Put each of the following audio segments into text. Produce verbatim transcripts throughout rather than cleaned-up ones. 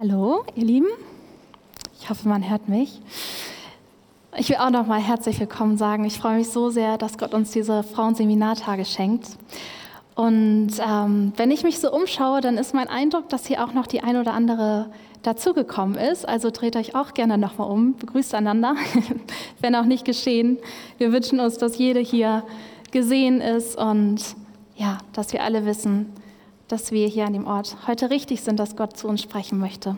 Hallo, ihr Lieben. Ich hoffe, man hört mich. Ich will auch noch mal herzlich willkommen sagen. Ich freue mich so sehr, dass Gott uns diese Frauenseminartage schenkt. Und ähm, wenn ich mich so umschaue, dann ist mein Eindruck, dass hier auch noch die ein oder andere dazugekommen ist. Also dreht euch auch gerne noch mal um, begrüßt einander, wenn auch nicht geschehen. Wir wünschen uns, dass jede hier gesehen ist und ja, dass wir alle wissen, dass wir hier an dem Ort heute richtig sind, dass Gott zu uns sprechen möchte.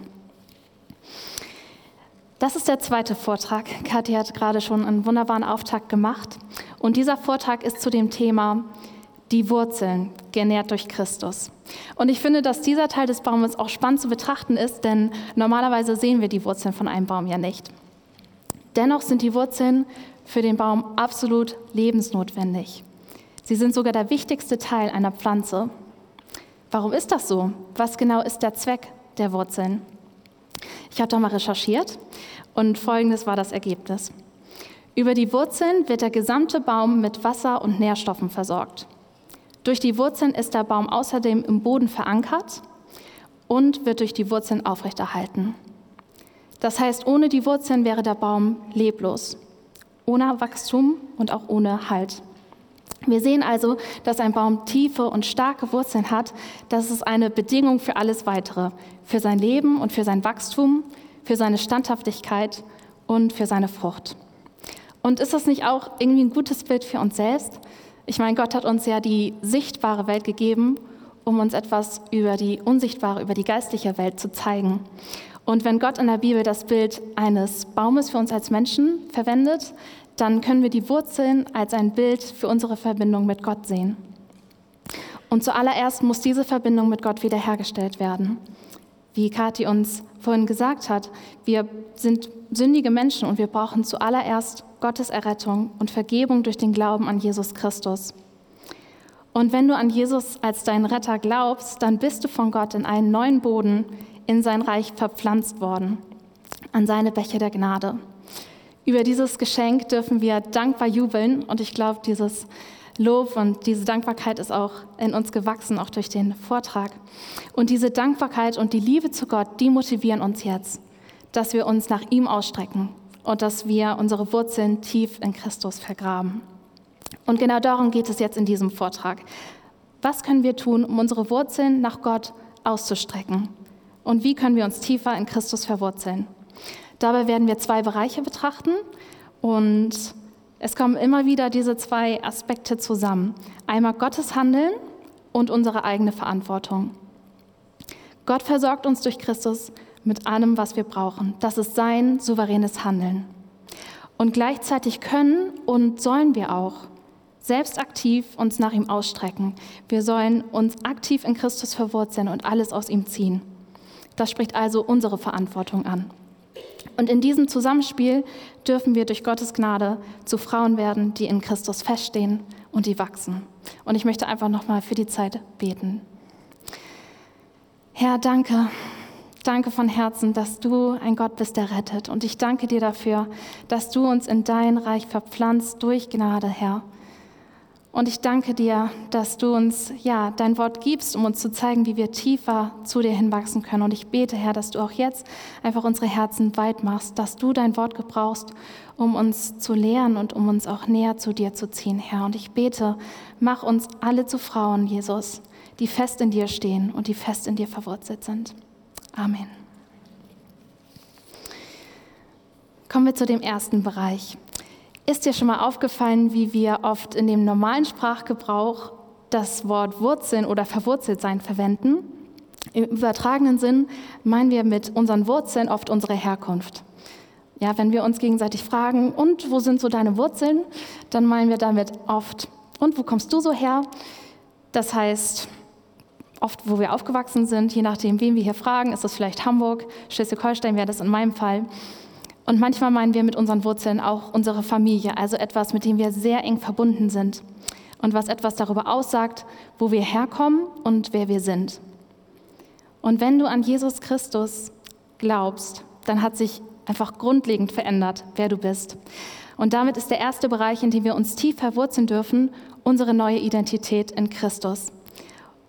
Das ist der zweite Vortrag. Kathi hat gerade schon einen wunderbaren Auftakt gemacht. Und dieser Vortrag ist zu dem Thema die Wurzeln, genährt durch Christus. Und ich finde, dass dieser Teil des Baumes auch spannend zu betrachten ist, denn normalerweise sehen wir die Wurzeln von einem Baum ja nicht. Dennoch sind die Wurzeln für den Baum absolut lebensnotwendig. Sie sind sogar der wichtigste Teil einer Pflanze. Warum ist das so? Was genau ist der Zweck der Wurzeln? Ich habe da mal recherchiert und Folgendes war das Ergebnis. Über die Wurzeln wird der gesamte Baum mit Wasser und Nährstoffen versorgt. Durch die Wurzeln ist der Baum außerdem im Boden verankert und wird durch die Wurzeln aufrechterhalten. Das heißt, ohne die Wurzeln wäre der Baum leblos, ohne Wachstum und auch ohne Halt. Wir sehen also, dass ein Baum tiefe und starke Wurzeln hat. Das ist eine Bedingung für alles Weitere, für sein Leben und für sein Wachstum, für seine Standhaftigkeit und für seine Frucht. Und ist das nicht auch irgendwie ein gutes Bild für uns selbst? Ich meine, Gott hat uns ja die sichtbare Welt gegeben, um uns etwas über die unsichtbare, über die geistliche Welt zu zeigen. Und wenn Gott in der Bibel das Bild eines Baumes für uns als Menschen verwendet, dann können wir die Wurzeln als ein Bild für unsere Verbindung mit Gott sehen. Und zuallererst muss diese Verbindung mit Gott wiederhergestellt werden. Wie Kathi uns vorhin gesagt hat, wir sind sündige Menschen und wir brauchen zuallererst Gottes Errettung und Vergebung durch den Glauben an Jesus Christus. Und wenn du an Jesus als deinen Retter glaubst, dann bist du von Gott in einen neuen Boden, in sein Reich verpflanzt worden, an seine Bäche der Gnade. Über dieses Geschenk dürfen wir dankbar jubeln und ich glaube, dieses Lob und diese Dankbarkeit ist auch in uns gewachsen, auch durch den Vortrag. Und diese Dankbarkeit und die Liebe zu Gott, die motivieren uns jetzt, dass wir uns nach ihm ausstrecken und dass wir unsere Wurzeln tief in Christus vergraben. Und genau darum geht es jetzt in diesem Vortrag. Was können wir tun, um unsere Wurzeln nach Gott auszustrecken? Und wie können wir uns tiefer in Christus verwurzeln? Dabei werden wir zwei Bereiche betrachten und es kommen immer wieder diese zwei Aspekte zusammen. Einmal Gottes Handeln und unsere eigene Verantwortung. Gott versorgt uns durch Christus mit allem, was wir brauchen. Das ist sein souveränes Handeln. Und gleichzeitig können und sollen wir auch selbst aktiv uns nach ihm ausstrecken. Wir sollen uns aktiv in Christus verwurzeln und alles aus ihm ziehen. Das spricht also unsere Verantwortung an. Und in diesem Zusammenspiel dürfen wir durch Gottes Gnade zu Frauen werden, die in Christus feststehen und die wachsen. Und ich möchte einfach nochmal für die Zeit beten. Herr, danke, danke von Herzen, dass du ein Gott bist, der rettet. Und ich danke dir dafür, dass du uns in dein Reich verpflanzt durch Gnade, Herr. Und ich danke dir, dass du uns ja dein Wort gibst, um uns zu zeigen, wie wir tiefer zu dir hinwachsen können. Und ich bete, Herr, dass du auch jetzt einfach unsere Herzen weit machst, dass du dein Wort gebrauchst, um uns zu lehren und um uns auch näher zu dir zu ziehen, Herr. Und ich bete, mach uns alle zu Frauen, Jesus, die fest in dir stehen und die fest in dir verwurzelt sind. Amen. Kommen wir zu dem ersten Bereich. Ist dir schon mal aufgefallen, wie wir oft in dem normalen Sprachgebrauch das Wort Wurzeln oder Verwurzeltsein verwenden? Im übertragenen Sinn meinen wir mit unseren Wurzeln oft unsere Herkunft. Ja, wenn wir uns gegenseitig fragen, und wo sind so deine Wurzeln, dann meinen wir damit oft, und wo kommst du so her? Das heißt, oft, wo wir aufgewachsen sind, je nachdem, wen wir hier fragen, ist das vielleicht Hamburg, Schleswig-Holstein wäre das in meinem Fall. Und manchmal meinen wir mit unseren Wurzeln auch unsere Familie, also etwas, mit dem wir sehr eng verbunden sind und was etwas darüber aussagt, wo wir herkommen und wer wir sind. Und wenn du an Jesus Christus glaubst, dann hat sich einfach grundlegend verändert, wer du bist. Und damit ist der erste Bereich, in dem wir uns tief verwurzeln dürfen, unsere neue Identität in Christus.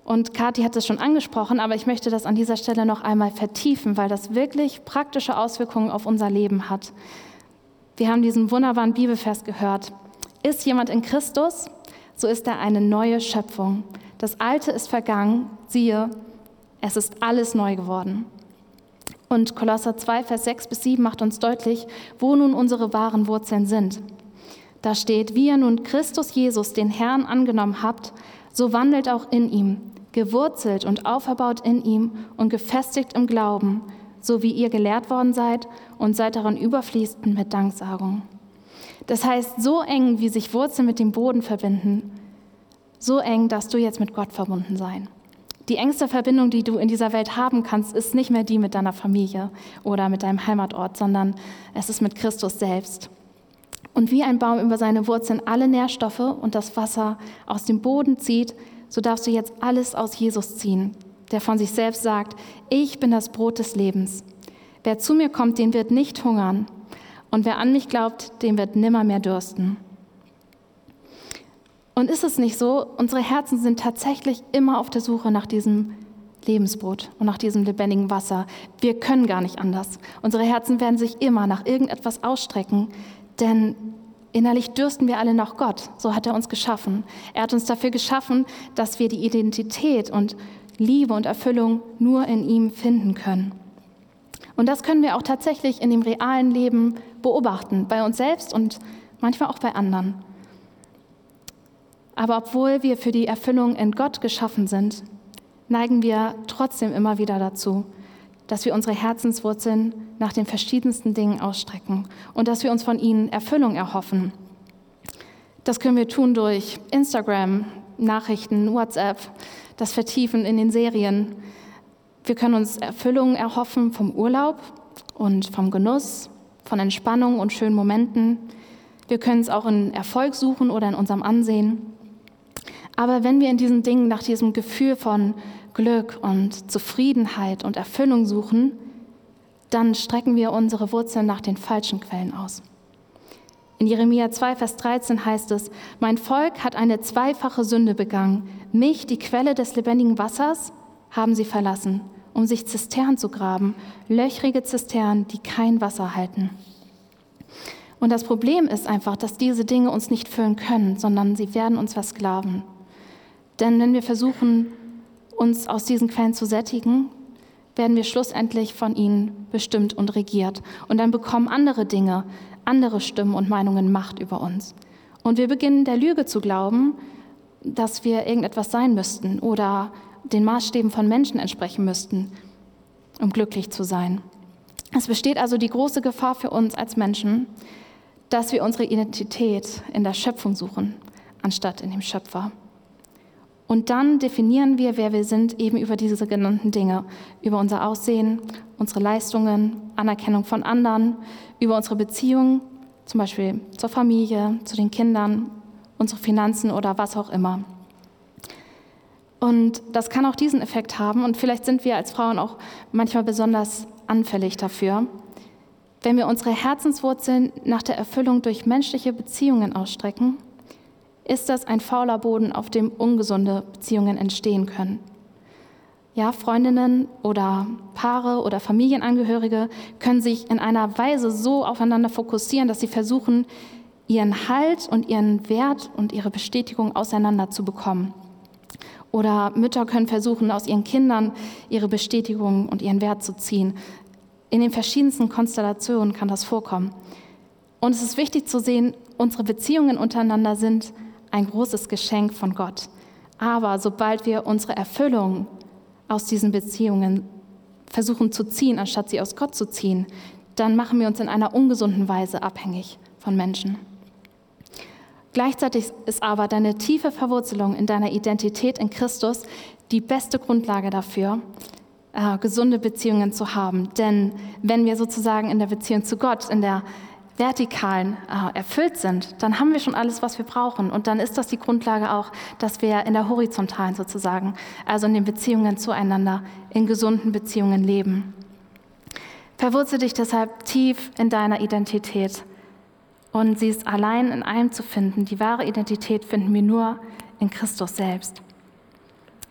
Und Kathi hat es schon angesprochen, aber ich möchte das an dieser Stelle noch einmal vertiefen, weil das wirklich praktische Auswirkungen auf unser Leben hat. Wir haben diesen wunderbaren Bibelvers gehört. Ist jemand in Christus, so ist er eine neue Schöpfung. Das Alte ist vergangen, siehe, es ist alles neu geworden. Und Kolosser zwei, Vers sechs bis sieben macht uns deutlich, wo nun unsere wahren Wurzeln sind. Da steht, wie ihr nun Christus Jesus, den Herrn, angenommen habt, so wandelt auch in ihm, gewurzelt und auferbaut in ihm und gefestigt im Glauben, so wie ihr gelehrt worden seid und seid daran überfließend mit Danksagung. Das heißt, so eng, wie sich Wurzeln mit dem Boden verbinden, so eng darfst du jetzt mit Gott verbunden sein. Die engste Verbindung, die du in dieser Welt haben kannst, ist nicht mehr die mit deiner Familie oder mit deinem Heimatort, sondern es ist mit Christus selbst. Und wie ein Baum über seine Wurzeln alle Nährstoffe und das Wasser aus dem Boden zieht, so darfst du jetzt alles aus Jesus ziehen, der von sich selbst sagt, ich bin das Brot des Lebens. Wer zu mir kommt, den wird nicht hungern. Und wer an mich glaubt, den wird nimmer mehr dürsten. Und ist es nicht so, unsere Herzen sind tatsächlich immer auf der Suche nach diesem Lebensbrot und nach diesem lebendigen Wasser. Wir können gar nicht anders. Unsere Herzen werden sich immer nach irgendetwas ausstrecken, denn innerlich dürsten wir alle nach Gott. So hat er uns geschaffen. Er hat uns dafür geschaffen, dass wir die Identität und Liebe und Erfüllung nur in ihm finden können. Und das können wir auch tatsächlich in dem realen Leben beobachten, bei uns selbst und manchmal auch bei anderen. Aber obwohl wir für die Erfüllung in Gott geschaffen sind, neigen wir trotzdem immer wieder dazu, dass wir unsere Herzenswurzeln nach den verschiedensten Dingen ausstrecken und dass wir uns von ihnen Erfüllung erhoffen. Das können wir tun durch Instagram, Nachrichten, WhatsApp, das Vertiefen in den Serien. Wir können uns Erfüllung erhoffen vom Urlaub und vom Genuss, von Entspannung und schönen Momenten. Wir können es auch in Erfolg suchen oder in unserem Ansehen. Aber wenn wir in diesen Dingen nach diesem Gefühl von Glück und Zufriedenheit und Erfüllung suchen, dann strecken wir unsere Wurzeln nach den falschen Quellen aus. In Jeremia zwei, Vers dreizehn heißt es, mein Volk hat eine zweifache Sünde begangen. Mich, die Quelle des lebendigen Wassers, haben sie verlassen, um sich Zisternen zu graben, löchrige Zisternen, die kein Wasser halten. Und das Problem ist einfach, dass diese Dinge uns nicht füllen können, sondern sie werden uns versklaven. Denn wenn wir versuchen, uns aus diesen Quellen zu sättigen, werden wir schlussendlich von ihnen bestimmt und regiert. Und dann bekommen andere Dinge, andere Stimmen und Meinungen Macht über uns. Und wir beginnen der Lüge zu glauben, dass wir irgendetwas sein müssten oder den Maßstäben von Menschen entsprechen müssten, um glücklich zu sein. Es besteht also die große Gefahr für uns als Menschen, dass wir unsere Identität in der Schöpfung suchen, anstatt in dem Schöpfer. Und dann definieren wir, wer wir sind, eben über diese genannten Dinge, über unser Aussehen, unsere Leistungen, Anerkennung von anderen, über unsere Beziehungen, zum Beispiel zur Familie, zu den Kindern, unsere Finanzen oder was auch immer. Und das kann auch diesen Effekt haben und vielleicht sind wir als Frauen auch manchmal besonders anfällig dafür, wenn wir unsere Herzenswurzeln nach der Erfüllung durch menschliche Beziehungen ausstrecken, ist das ein fauler Boden, auf dem ungesunde Beziehungen entstehen können. Ja, Freundinnen oder Paare oder Familienangehörige können sich in einer Weise so aufeinander fokussieren, dass sie versuchen, ihren Halt und ihren Wert und ihre Bestätigung auseinander zu bekommen. Oder Mütter können versuchen, aus ihren Kindern ihre Bestätigung und ihren Wert zu ziehen. In den verschiedensten Konstellationen kann das vorkommen. Und es ist wichtig zu sehen, unsere Beziehungen untereinander sind ein großes Geschenk von Gott. Aber sobald wir unsere Erfüllung aus diesen Beziehungen versuchen zu ziehen, anstatt sie aus Gott zu ziehen, dann machen wir uns in einer ungesunden Weise abhängig von Menschen. Gleichzeitig ist aber deine tiefe Verwurzelung in deiner Identität in Christus die beste Grundlage dafür, äh, gesunde Beziehungen zu haben. Denn wenn wir sozusagen in der Beziehung zu Gott, in der vertikalen äh, erfüllt sind, dann haben wir schon alles, was wir brauchen. Und dann ist das die Grundlage auch, dass wir in der horizontalen sozusagen, also in den Beziehungen zueinander, in gesunden Beziehungen leben. Verwurzel dich deshalb tief in deiner Identität. Und sie ist allein in allem zu finden. Die wahre Identität finden wir nur in Christus selbst.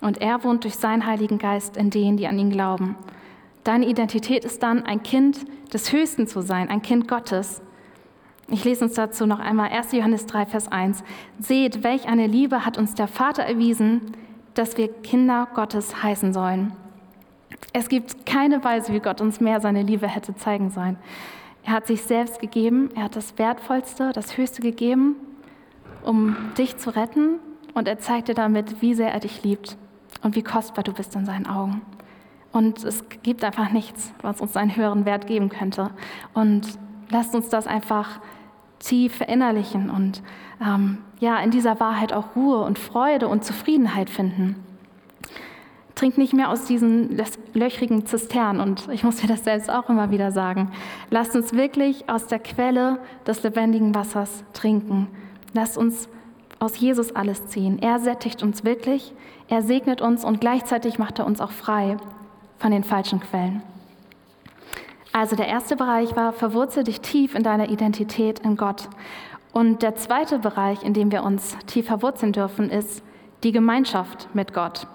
Und er wohnt durch seinen Heiligen Geist in denen, die an ihn glauben. Deine Identität ist dann, ein Kind des Höchsten zu sein, ein Kind Gottes. Ich lese uns dazu noch einmal erster Johannes drei, Vers eins. Seht, welch eine Liebe hat uns der Vater erwiesen, dass wir Kinder Gottes heißen sollen. Es gibt keine Weise, wie Gott uns mehr seine Liebe hätte zeigen sollen. Er hat sich selbst gegeben, er hat das Wertvollste, das Höchste gegeben, um dich zu retten. Und er zeigt dir damit, wie sehr er dich liebt und wie kostbar du bist in seinen Augen. Und es gibt einfach nichts, was uns einen höheren Wert geben könnte. Und lasst uns das einfach tief verinnerlichen und ähm, ja, in dieser Wahrheit auch Ruhe und Freude und Zufriedenheit finden. Trink nicht mehr aus diesen löchrigen Zisternen, und ich muss dir das selbst auch immer wieder sagen. Lasst uns wirklich aus der Quelle des lebendigen Wassers trinken. Lasst uns aus Jesus alles ziehen. Er sättigt uns wirklich, er segnet uns und gleichzeitig macht er uns auch frei von den falschen Quellen. Also der erste Bereich war, verwurzel dich tief in deiner Identität in Gott. Und der zweite Bereich, in dem wir uns tief verwurzeln dürfen, ist die Gemeinschaft mit Gott.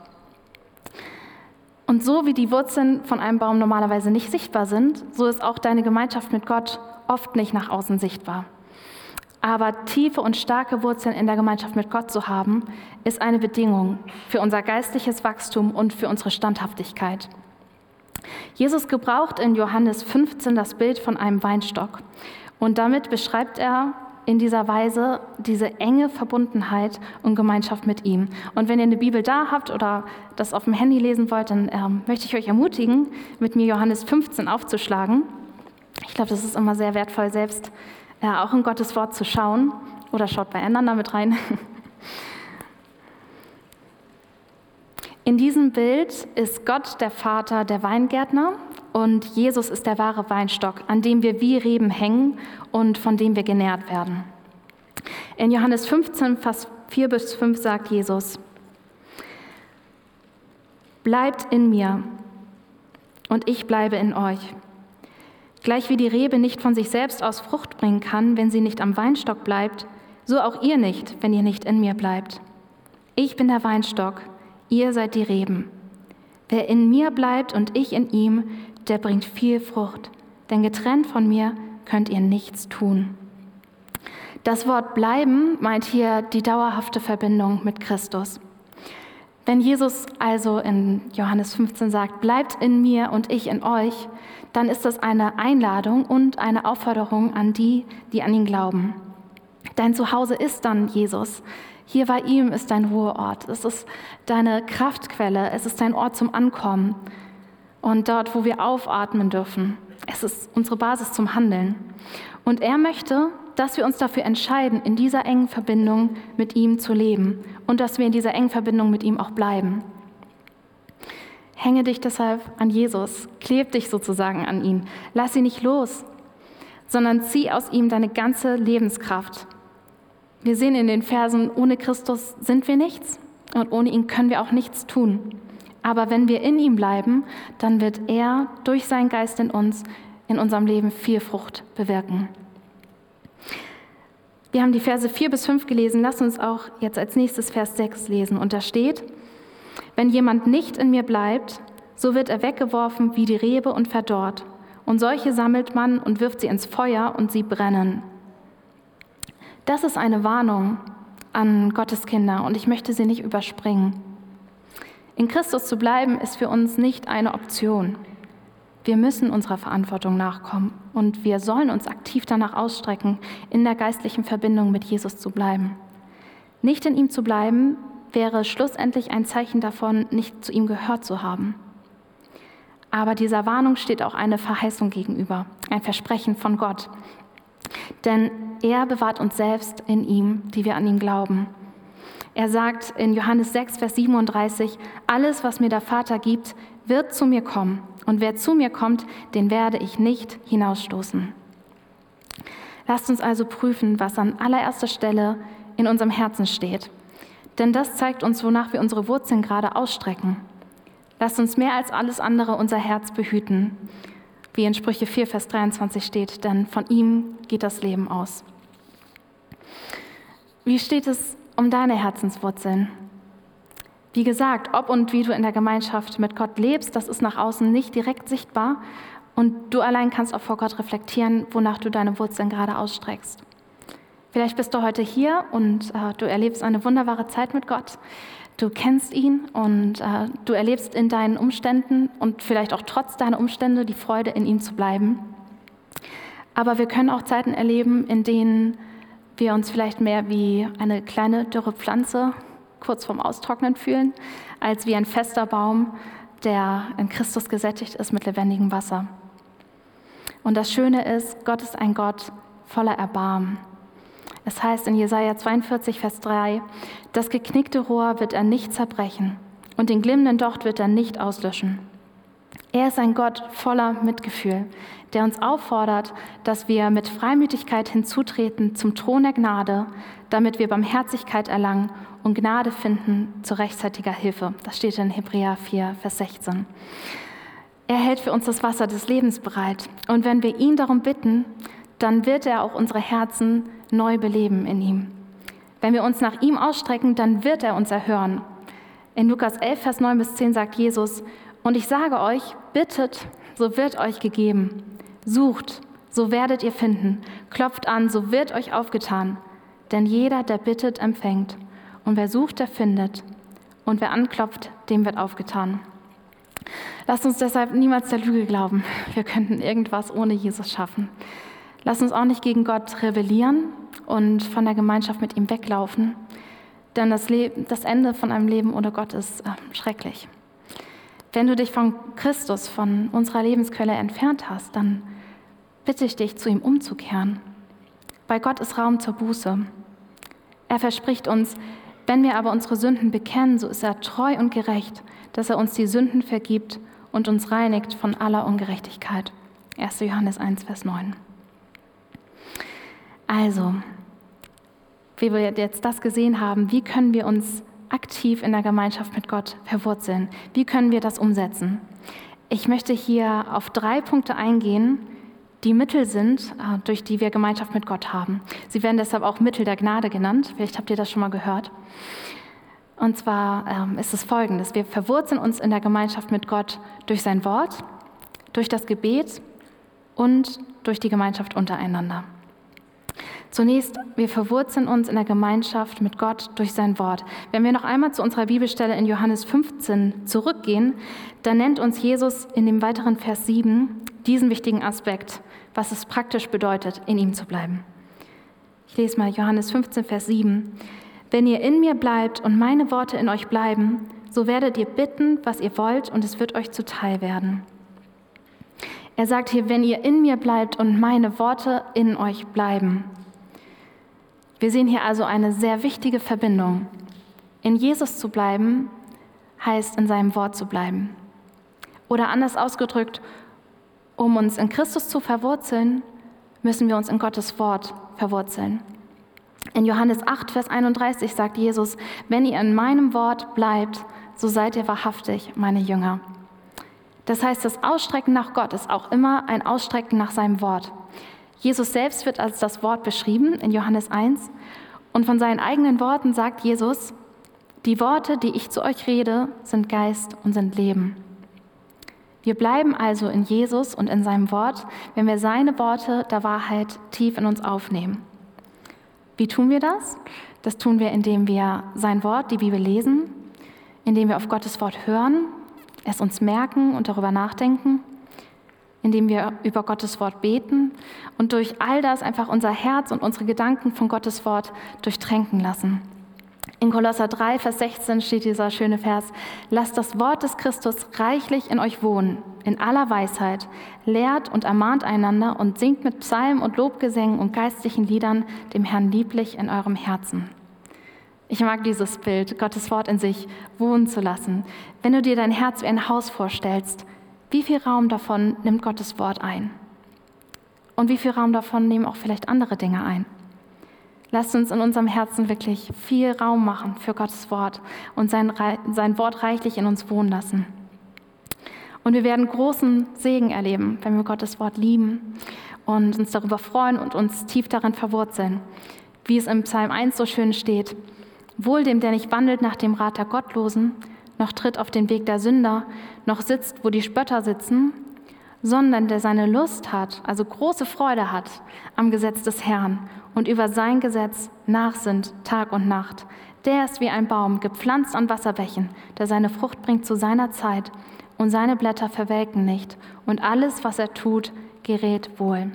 Und so wie die Wurzeln von einem Baum normalerweise nicht sichtbar sind, so ist auch deine Gemeinschaft mit Gott oft nicht nach außen sichtbar. Aber tiefe und starke Wurzeln in der Gemeinschaft mit Gott zu haben, ist eine Bedingung für unser geistliches Wachstum und für unsere Standhaftigkeit. Jesus gebraucht in Johannes fünfzehn das Bild von einem Weinstock. Und damit beschreibt er in dieser Weise diese enge Verbundenheit und Gemeinschaft mit ihm. Und wenn ihr eine Bibel da habt oder das auf dem Handy lesen wollt, dann ähm, möchte ich euch ermutigen, mit mir Johannes fünfzehn aufzuschlagen. Ich glaube, das ist immer sehr wertvoll, selbst äh, auch in Gottes Wort zu schauen. Oder schaut beieinander mit rein. In diesem Bild ist Gott der Vater, der Weingärtner, und Jesus ist der wahre Weinstock, an dem wir wie Reben hängen und von dem wir genährt werden. In Johannes fünfzehn, Vers vier bis fünf sagt Jesus: Bleibt in mir und ich bleibe in euch. Gleich wie die Rebe nicht von sich selbst aus Frucht bringen kann, wenn sie nicht am Weinstock bleibt, so auch ihr nicht, wenn ihr nicht in mir bleibt. Ich bin der Weinstock, ihr seid die Reben. Wer in mir bleibt und ich in ihm, der bringt viel Frucht, denn getrennt von mir könnt ihr nichts tun. Das Wort bleiben meint hier die dauerhafte Verbindung mit Christus. Wenn Jesus also in Johannes fünfzehn sagt, bleibt in mir und ich in euch, dann ist das eine Einladung und eine Aufforderung an die, die an ihn glauben. Dein Zuhause ist dann Jesus. Hier bei ihm ist dein Ruheort. Es ist deine Kraftquelle. Es ist dein Ort zum Ankommen. Und dort, wo wir aufatmen dürfen. Es ist unsere Basis zum Handeln. Und er möchte, dass wir uns dafür entscheiden, in dieser engen Verbindung mit ihm zu leben. Und dass wir in dieser engen Verbindung mit ihm auch bleiben. Hänge dich deshalb an Jesus. Kleb dich sozusagen an ihn. Lass ihn nicht los, sondern zieh aus ihm deine ganze Lebenskraft. Wir sehen in den Versen, ohne Christus sind wir nichts und ohne ihn können wir auch nichts tun. Aber wenn wir in ihm bleiben, dann wird er durch seinen Geist in uns, in unserem Leben viel Frucht bewirken. Wir haben die Verse vier bis fünf gelesen, lasst uns auch jetzt als nächstes Vers sechs lesen. Und da steht: Wenn jemand nicht in mir bleibt, so wird er weggeworfen wie die Rebe und verdorrt. Und solche sammelt man und wirft sie ins Feuer und sie brennen. Das ist eine Warnung an Gottes Kinder und ich möchte sie nicht überspringen. In Christus zu bleiben ist für uns nicht eine Option. Wir müssen unserer Verantwortung nachkommen und wir sollen uns aktiv danach ausstrecken, in der geistlichen Verbindung mit Jesus zu bleiben. Nicht in ihm zu bleiben, wäre schlussendlich ein Zeichen davon, nicht zu ihm gehört zu haben. Aber dieser Warnung steht auch eine Verheißung gegenüber, ein Versprechen von Gott. Denn er bewahrt uns selbst in ihm, die wir an ihn glauben. Er sagt in Johannes sechs, Vers siebenunddreißig, alles, was mir der Vater gibt, wird zu mir kommen. Und wer zu mir kommt, den werde ich nicht hinausstoßen. Lasst uns also prüfen, was an allererster Stelle in unserem Herzen steht. Denn das zeigt uns, wonach wir unsere Wurzeln gerade ausstrecken. Lasst uns mehr als alles andere unser Herz behüten. Wie in Sprüche vier, Vers dreiundzwanzig steht, denn von ihm geht das Leben aus. Wie steht es um deine Herzenswurzeln? Wie gesagt, ob und wie du in der Gemeinschaft mit Gott lebst, das ist nach außen nicht direkt sichtbar und du allein kannst auch vor Gott reflektieren, wonach du deine Wurzeln gerade ausstreckst. Vielleicht bist du heute hier und äh, du erlebst eine wunderbare Zeit mit Gott. Du kennst ihn und äh, du erlebst in deinen Umständen und vielleicht auch trotz deiner Umstände die Freude, in ihm zu bleiben. Aber wir können auch Zeiten erleben, in denen wir uns vielleicht mehr wie eine kleine dürre Pflanze kurz vorm Austrocknen fühlen, als wie ein fester Baum, der in Christus gesättigt ist mit lebendigem Wasser. Und das Schöne ist, Gott ist ein Gott voller Erbarmen. Es heißt in Jesaja zweiundvierzig, Vers drei, das geknickte Rohr wird er nicht zerbrechen und den glimmenden Docht wird er nicht auslöschen. Er ist ein Gott voller Mitgefühl, der uns auffordert, dass wir mit Freimütigkeit hinzutreten zum Thron der Gnade, damit wir Barmherzigkeit erlangen und Gnade finden zu rechtzeitiger Hilfe. Das steht in Hebräer vier, Vers sechzehn. Er hält für uns das Wasser des Lebens bereit. Und wenn wir ihn darum bitten, dann wird er auch unsere Herzen neu beleben in ihm. Wenn wir uns nach ihm ausstrecken, dann wird er uns erhören. In Lukas elf, Vers neun bis zehn sagt Jesus, und ich sage euch, bittet, so wird euch gegeben. Sucht, so werdet ihr finden. Klopft an, so wird euch aufgetan. Denn jeder, der bittet, empfängt. Und wer sucht, der findet. Und wer anklopft, dem wird aufgetan. Lasst uns deshalb niemals der Lüge glauben, wir könnten irgendwas ohne Jesus schaffen. Lasst uns auch nicht gegen Gott rebellieren und von der Gemeinschaft mit ihm weglaufen. Denn das, Le- das Ende von einem Leben ohne Gott ist äh, schrecklich. Wenn du dich von Christus, von unserer Lebensquelle entfernt hast, dann bitte ich dich, zu ihm umzukehren. Bei Gott ist Raum zur Buße. Er verspricht uns, wenn wir aber unsere Sünden bekennen, so ist er treu und gerecht, dass er uns die Sünden vergibt und uns reinigt von aller Ungerechtigkeit. erster Johannes eins, Vers neun. Also, wie wir jetzt das gesehen haben, wie können wir uns aktiv in der Gemeinschaft mit Gott verwurzeln? Wie können wir das umsetzen? Ich möchte hier auf drei Punkte eingehen, die Mittel sind, durch die wir Gemeinschaft mit Gott haben. Sie werden deshalb auch Mittel der Gnade genannt. Vielleicht habt ihr das schon mal gehört. Und zwar ähm, ist es Folgendes. Wir verwurzeln uns in der Gemeinschaft mit Gott durch sein Wort, durch das Gebet und durch die Gemeinschaft untereinander. Zunächst, wir verwurzeln uns in der Gemeinschaft mit Gott durch sein Wort. Wenn wir noch einmal zu unserer Bibelstelle in Johannes fünfzehn zurückgehen, dann nennt uns Jesus in dem weiteren Vers sieben diesen wichtigen Aspekt, was es praktisch bedeutet, in ihm zu bleiben. Ich lese mal Johannes fünfzehn, Vers sieben. Wenn ihr in mir bleibt und meine Worte in euch bleiben, so werdet ihr bitten, was ihr wollt, und es wird euch zuteil werden. Er sagt hier, wenn ihr in mir bleibt und meine Worte in euch bleiben. Wir sehen hier also eine sehr wichtige Verbindung. In Jesus zu bleiben, heißt in seinem Wort zu bleiben. Oder anders ausgedrückt, um uns in Christus zu verwurzeln, müssen wir uns in Gottes Wort verwurzeln. In Johannes acht, Vers einunddreißig sagt Jesus, wenn ihr in meinem Wort bleibt, so seid ihr wahrhaftig meine Jünger. Das heißt, das Ausstrecken nach Gott ist auch immer ein Ausstrecken nach seinem Wort. Jesus selbst wird als das Wort beschrieben in Johannes eins und von seinen eigenen Worten sagt Jesus, die Worte, die ich zu euch rede, sind Geist und sind Leben. Wir bleiben also in Jesus und in seinem Wort, wenn wir seine Worte der Wahrheit tief in uns aufnehmen. Wie tun wir das? Das tun wir, indem wir sein Wort, die Bibel lesen, indem wir auf Gottes Wort hören, es uns merken und darüber nachdenken, indem wir über Gottes Wort beten und durch all das einfach unser Herz und unsere Gedanken von Gottes Wort durchtränken lassen. In Kolosser drei, Vers sechzehn steht dieser schöne Vers, lasst das Wort des Christus reichlich in euch wohnen, in aller Weisheit, lehrt und ermahnt einander und singt mit Psalmen und Lobgesängen und geistlichen Liedern dem Herrn lieblich in eurem Herzen. Ich mag dieses Bild, Gottes Wort in sich wohnen zu lassen. Wenn du dir dein Herz wie ein Haus vorstellst, wie viel Raum davon nimmt Gottes Wort ein? Und wie viel Raum davon nehmen auch vielleicht andere Dinge ein? Lasst uns in unserem Herzen wirklich viel Raum machen für Gottes Wort und sein, sein Wort reichlich in uns wohnen lassen. Und wir werden großen Segen erleben, wenn wir Gottes Wort lieben und uns darüber freuen und uns tief darin verwurzeln. Wie es im Psalm eins so schön steht, Wohl dem, der nicht wandelt nach dem Rat der Gottlosen, noch tritt auf den Weg der Sünder, noch sitzt, wo die Spötter sitzen, sondern der seine Lust hat, also große Freude hat am Gesetz des Herrn und über sein Gesetz nachsinnt Tag und Nacht. Der ist wie ein Baum, gepflanzt an Wasserbächen, der seine Frucht bringt zu seiner Zeit und seine Blätter verwelken nicht und alles, was er tut, gerät wohl.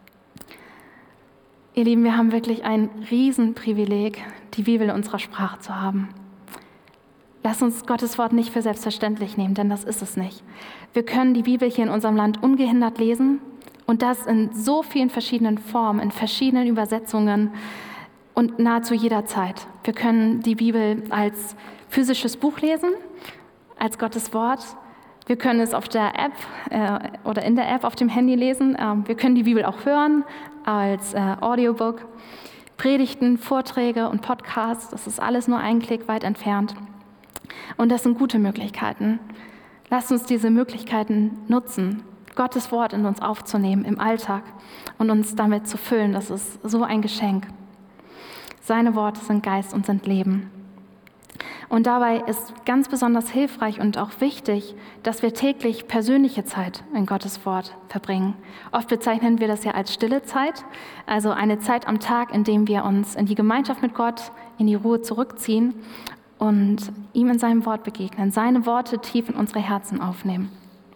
Ihr Lieben, wir haben wirklich ein Riesenprivileg, die Bibel in unserer Sprache zu haben. Lasst uns Gottes Wort nicht für selbstverständlich nehmen, denn das ist es nicht. Wir können die Bibel hier in unserem Land ungehindert lesen und das in so vielen verschiedenen Formen, in verschiedenen Übersetzungen und nahezu jeder Zeit. Wir können die Bibel als physisches Buch lesen, als Gottes Wort. Wir können es auf der App äh, oder in der App auf dem Handy lesen. Ähm, wir können die Bibel auch hören als äh, Audiobook. Predigten, Vorträge und Podcasts, das ist alles nur einen Klick weit entfernt. Und das sind gute Möglichkeiten. Lasst uns diese Möglichkeiten nutzen, Gottes Wort in uns aufzunehmen im Alltag und uns damit zu füllen. Das ist so ein Geschenk. Seine Worte sind Geist und sind Leben. Und dabei ist ganz besonders hilfreich und auch wichtig, dass wir täglich persönliche Zeit in Gottes Wort verbringen. Oft bezeichnen wir das ja als stille Zeit, also eine Zeit am Tag, in dem wir uns in die Gemeinschaft mit Gott, in die Ruhe zurückziehen und ihm in seinem Wort begegnen, seine Worte tief in unsere Herzen aufnehmen.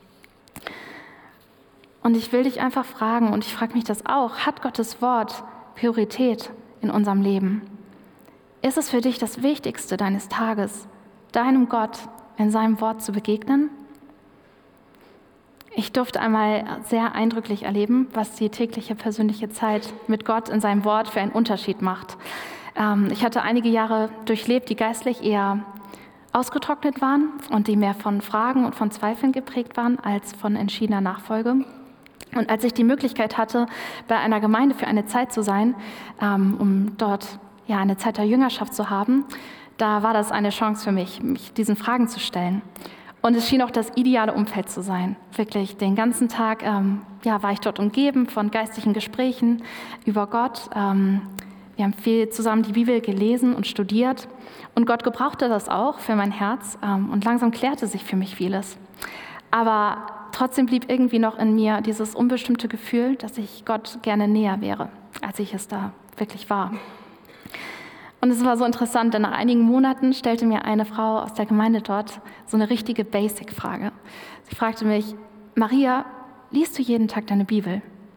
Und ich will dich einfach fragen, und ich frage mich das auch, hat Gottes Wort Priorität in unserem Leben? Ist es für dich das Wichtigste deines Tages, deinem Gott in seinem Wort zu begegnen? Ich durfte einmal sehr eindrücklich erleben, was die tägliche persönliche Zeit mit Gott in seinem Wort für einen Unterschied macht. Ich hatte einige Jahre durchlebt, die geistlich eher ausgetrocknet waren und die mehr von Fragen und von Zweifeln geprägt waren als von entschiedener Nachfolge. Und als ich die Möglichkeit hatte, bei einer Gemeinde für eine Zeit zu sein, um dort ja, eine Zeit der Jüngerschaft zu haben, da war das eine Chance für mich, mich diesen Fragen zu stellen. Und es schien auch das ideale Umfeld zu sein. Wirklich den ganzen Tag ähm, ja, war ich dort umgeben von geistlichen Gesprächen über Gott. Ähm, wir haben viel zusammen die Bibel gelesen und studiert. Und Gott gebrauchte das auch für mein Herz. Ähm, und langsam klärte sich für mich vieles. Aber trotzdem blieb irgendwie noch in mir dieses unbestimmte Gefühl, dass ich Gott gerne näher wäre, als ich es da wirklich war. Und es war so interessant, denn nach einigen Monaten stellte mir eine Frau aus der Gemeinde dort so eine richtige Basic-Frage. Sie fragte mich, Maria, liest du jeden Tag deine Bibel?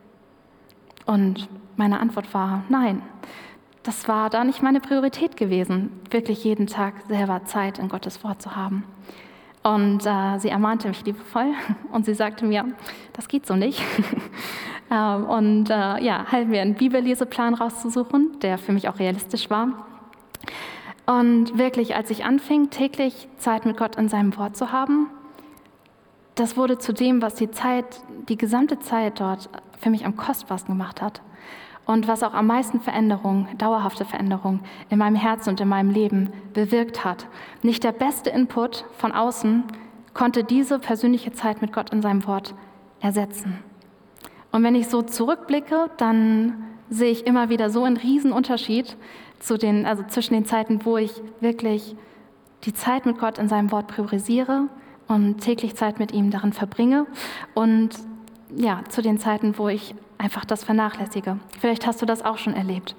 Und meine Antwort war, nein. Das war da nicht meine Priorität gewesen, wirklich jeden Tag selber Zeit in Gottes Wort zu haben. Und äh, sie ermahnte mich liebevoll und sie sagte mir, das geht so nicht. ähm, und äh, ja, half mir einen Bibelleseplan rauszusuchen, der für mich auch realistisch war. Und wirklich, als ich anfing, täglich Zeit mit Gott in seinem Wort zu haben, das wurde zu dem, was die Zeit, die gesamte Zeit dort für mich am kostbarsten gemacht hat. Und was auch am meisten Veränderung, dauerhafte Veränderung in meinem Herzen und in meinem Leben bewirkt hat. Nicht der beste Input von außen konnte diese persönliche Zeit mit Gott in seinem Wort ersetzen. Und wenn ich so zurückblicke, dann sehe ich immer wieder so einen Riesenunterschied zu den, also zwischen den Zeiten, wo ich wirklich die Zeit mit Gott in seinem Wort priorisiere und täglich Zeit mit ihm darin verbringe und ja, zu den Zeiten, wo ich einfach das vernachlässige. Vielleicht hast du das auch schon erlebt.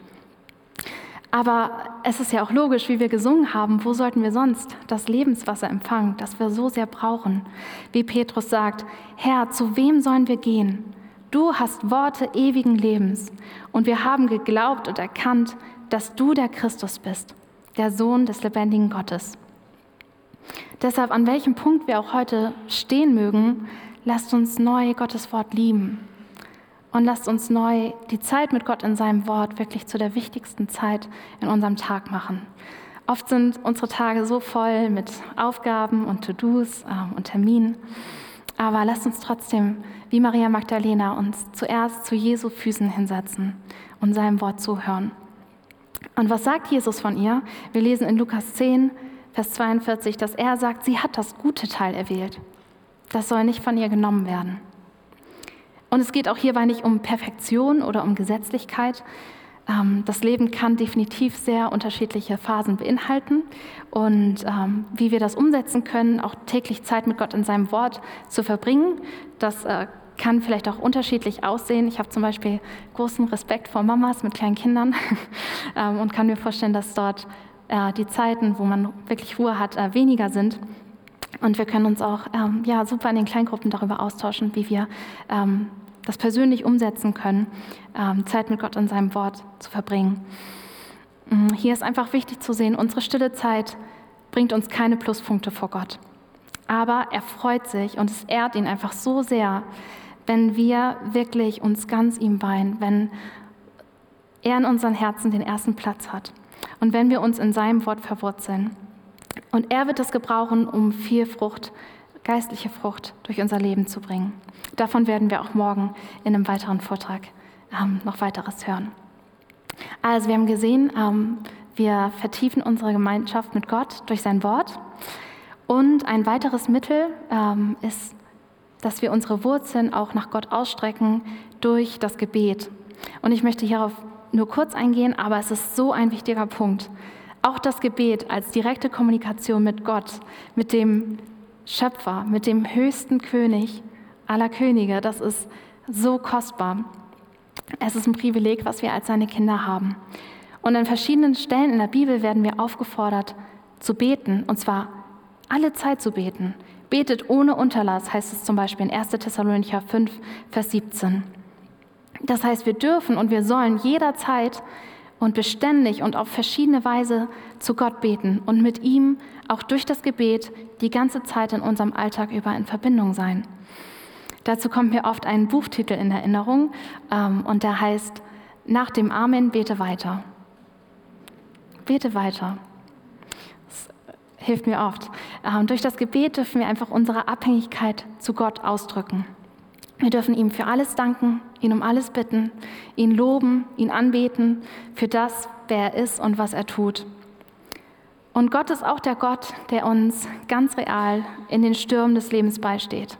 Aber es ist ja auch logisch, wie wir gesungen haben, wo sollten wir sonst das Lebenswasser empfangen, das wir so sehr brauchen? Wie Petrus sagt, Herr, zu wem sollen wir gehen? Du hast Worte ewigen Lebens und wir haben geglaubt und erkannt, dass du der Christus bist, der Sohn des lebendigen Gottes. Deshalb, an welchem Punkt wir auch heute stehen mögen, lasst uns neu Gottes Wort lieben und lasst uns neu die Zeit mit Gott in seinem Wort wirklich zu der wichtigsten Zeit in unserem Tag machen. Oft sind unsere Tage so voll mit Aufgaben und To-Dos äh, und Terminen, aber lasst uns trotzdem, wie Maria Magdalena, uns zuerst zu Jesu Füßen hinsetzen und seinem Wort zuhören. Und was sagt Jesus von ihr? Wir lesen in Lukas zehn, Vers zweiundvierzig, dass er sagt, sie hat das gute Teil erwählt. Das soll nicht von ihr genommen werden. Und es geht auch hierbei nicht um Perfektion oder um Gesetzlichkeit, Ähm, das Leben kann definitiv sehr unterschiedliche Phasen beinhalten und ähm, wie wir das umsetzen können, auch täglich Zeit mit Gott in seinem Wort zu verbringen, das äh, kann vielleicht auch unterschiedlich aussehen. Ich habe zum Beispiel großen Respekt vor Mamas mit kleinen Kindern ähm, und kann mir vorstellen, dass dort äh, die Zeiten, wo man wirklich Ruhe hat, äh, weniger sind. Und wir können uns auch ähm, ja, super in den Kleingruppen darüber austauschen, wie wir ähm, das persönlich umsetzen können, ähm, Zeit mit Gott in seinem Wort zu verbringen. Hier ist einfach wichtig zu sehen, unsere stille Zeit bringt uns keine Pluspunkte vor Gott. Aber er freut sich und es ehrt ihn einfach so sehr, wenn wir wirklich uns ganz ihm weihen, wenn er in unseren Herzen den ersten Platz hat und wenn wir uns in seinem Wort verwurzeln. Und er wird es gebrauchen, um viel Frucht, geistliche Frucht durch unser Leben zu bringen. Davon werden wir auch morgen in einem weiteren Vortrag ähm, noch weiteres hören. Also wir haben gesehen, ähm, wir vertiefen unsere Gemeinschaft mit Gott durch sein Wort. Und ein weiteres Mittel ähm, ist, dass wir unsere Wurzeln auch nach Gott ausstrecken durch das Gebet. Und ich möchte hierauf nur kurz eingehen, aber es ist so ein wichtiger Punkt. Auch das Gebet als direkte Kommunikation mit Gott, mit dem Schöpfer, mit dem höchsten König aller Könige, das ist so kostbar. Es ist ein Privileg, was wir als seine Kinder haben. Und an verschiedenen Stellen in der Bibel werden wir aufgefordert zu beten, und zwar alle Zeit zu beten. Betet ohne Unterlass, heißt es zum Beispiel in erster Thessalonicher fünf, Vers siebzehn. Das heißt, wir dürfen und wir sollen jederzeit und beständig und auf verschiedene Weise zu Gott beten und mit ihm auch durch das Gebet die ganze Zeit in unserem Alltag über in Verbindung sein. Dazu kommt mir oft ein Buchtitel in Erinnerung ähm, und der heißt „Nach dem Amen bete weiter". Bete weiter. Das hilft mir oft. Ähm, durch das Gebet dürfen wir einfach unsere Abhängigkeit zu Gott ausdrücken. Wir dürfen ihm für alles danken, ihn um alles bitten, ihn loben, ihn anbeten für das, wer er ist und was er tut. Und Gott ist auch der Gott, der uns ganz real in den Stürmen des Lebens beisteht.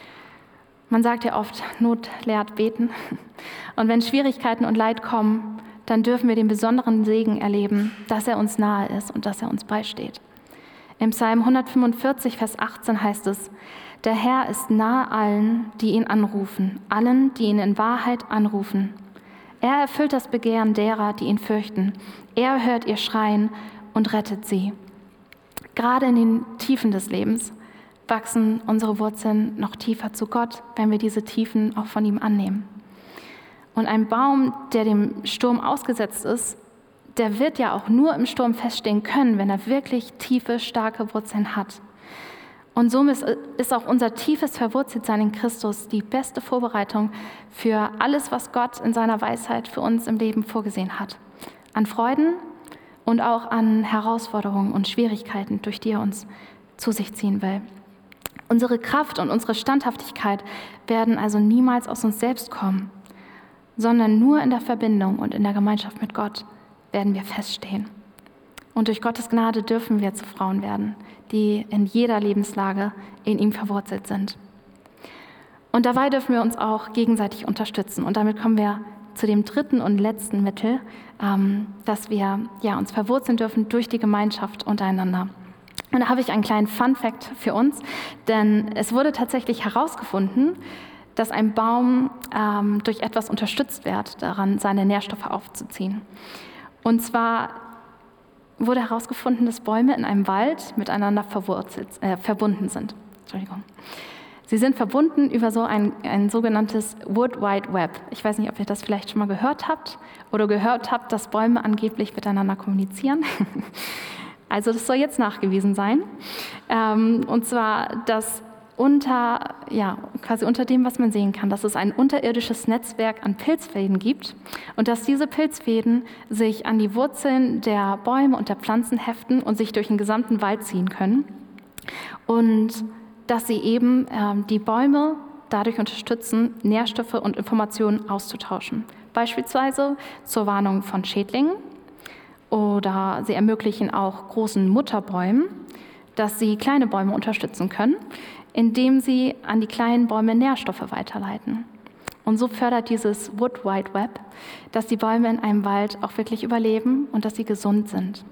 Man sagt ja oft, Not lehrt beten. Und wenn Schwierigkeiten und Leid kommen, dann dürfen wir den besonderen Segen erleben, dass er uns nahe ist und dass er uns beisteht. Im Psalm hundertfünfundvierzig, Vers achtzehn heißt es: Der Herr ist nahe allen, die ihn anrufen, allen, die ihn in Wahrheit anrufen. Er erfüllt das Begehren derer, die ihn fürchten. Er hört ihr Schreien und rettet sie. Gerade in den Tiefen des Lebens wachsen unsere Wurzeln noch tiefer zu Gott, wenn wir diese Tiefen auch von ihm annehmen. Und ein Baum, der dem Sturm ausgesetzt ist, der wird ja auch nur im Sturm feststehen können, wenn er wirklich tiefe, starke Wurzeln hat. Und somit ist auch unser tiefes Verwurzeltsein in Christus die beste Vorbereitung für alles, was Gott in seiner Weisheit für uns im Leben vorgesehen hat. An Freuden und auch an Herausforderungen und Schwierigkeiten, durch die er uns zu sich ziehen will. Unsere Kraft und unsere Standhaftigkeit werden also niemals aus uns selbst kommen, sondern nur in der Verbindung und in der Gemeinschaft mit Gott werden wir feststehen. Und durch Gottes Gnade dürfen wir zu Frauen werden, die in jeder Lebenslage in ihm verwurzelt sind. Und dabei dürfen wir uns auch gegenseitig unterstützen. Und damit kommen wir zu dem dritten und letzten Mittel, ähm, dass wir ja, uns verwurzeln dürfen durch die Gemeinschaft untereinander. Und da habe ich einen kleinen Fun-Fact für uns, denn es wurde tatsächlich herausgefunden, dass ein Baum ähm, durch etwas unterstützt wird, daran seine Nährstoffe aufzuziehen. Und zwar wurde herausgefunden, dass Bäume in einem Wald miteinander verwurzelt, äh, verbunden sind. Entschuldigung. Sie sind verbunden über so ein, ein sogenanntes Wood Wide Web. Ich weiß nicht, ob ihr das vielleicht schon mal gehört habt oder gehört habt, dass Bäume angeblich miteinander kommunizieren. Also das soll jetzt nachgewiesen sein. Ähm, und zwar, dass unter, ja, quasi unter dem, was man sehen kann, dass es ein unterirdisches Netzwerk an Pilzfäden gibt und dass diese Pilzfäden sich an die Wurzeln der Bäume und der Pflanzen heften und sich durch den gesamten Wald ziehen können. Und dass sie eben äh, die Bäume dadurch unterstützen, Nährstoffe und Informationen auszutauschen. Beispielsweise zur Warnung von Schädlingen, oder sie ermöglichen auch großen Mutterbäumen, dass sie kleine Bäume unterstützen können, indem sie an die kleinen Bäume Nährstoffe weiterleiten. Und so fördert dieses Wood Wide Web, dass die Bäume in einem Wald auch wirklich überleben und dass sie gesund sind.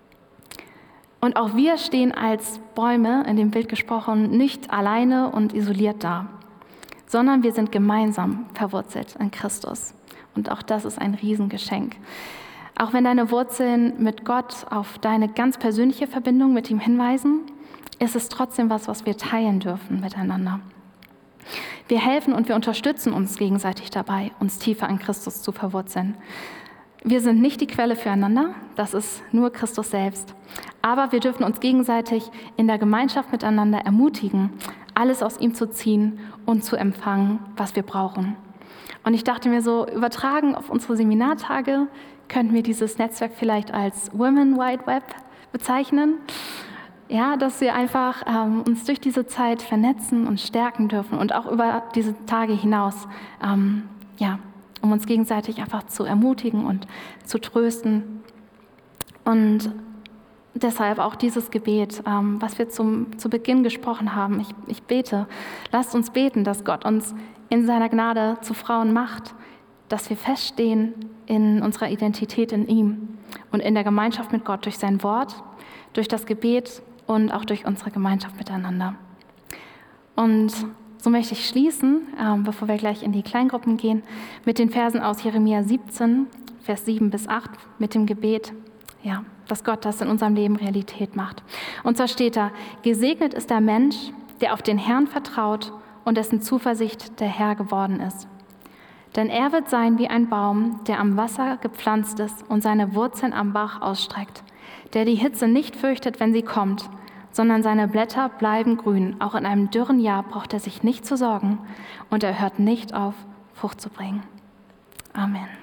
Und auch wir stehen als Bäume, in dem Bild gesprochen, nicht alleine und isoliert da, sondern wir sind gemeinsam verwurzelt in Christus. Und auch das ist ein Riesengeschenk. Auch wenn deine Wurzeln mit Gott auf deine ganz persönliche Verbindung mit ihm hinweisen, ist es trotzdem was, was wir teilen dürfen miteinander. Wir helfen und wir unterstützen uns gegenseitig dabei, uns tiefer in Christus zu verwurzeln. Wir sind nicht die Quelle füreinander, das ist nur Christus selbst. Aber wir dürfen uns gegenseitig in der Gemeinschaft miteinander ermutigen, alles aus ihm zu ziehen und zu empfangen, was wir brauchen. Und ich dachte mir so, übertragen auf unsere Seminartage, könnten wir dieses Netzwerk vielleicht als Women Wide Web bezeichnen. Ja, dass wir einfach ähm, uns durch diese Zeit vernetzen und stärken dürfen und auch über diese Tage hinaus, ähm, ja, um uns gegenseitig einfach zu ermutigen und zu trösten. Und deshalb auch dieses Gebet, ähm, was wir zum, zu Beginn gesprochen haben. Ich, ich bete, lasst uns beten, dass Gott uns in seiner Gnade zu Frauen macht, dass wir feststehen in unserer Identität in ihm und in der Gemeinschaft mit Gott durch sein Wort, durch das Gebet und auch durch unsere Gemeinschaft miteinander. Und so möchte ich schließen, ähm, bevor wir gleich in die Kleingruppen gehen, mit den Versen aus Jeremia siebzehn, Vers sieben bis acht, mit dem Gebet, ja, dass Gott das in unserem Leben Realität macht. Und zwar steht da: Gesegnet ist der Mensch, der auf den Herrn vertraut und dessen Zuversicht der Herr geworden ist. Denn er wird sein wie ein Baum, der am Wasser gepflanzt ist und seine Wurzeln am Bach ausstreckt, der die Hitze nicht fürchtet, wenn sie kommt, sondern seine Blätter bleiben grün. Auch in einem dürren Jahr braucht er sich nicht zu sorgen und er hört nicht auf, Frucht zu bringen. Amen.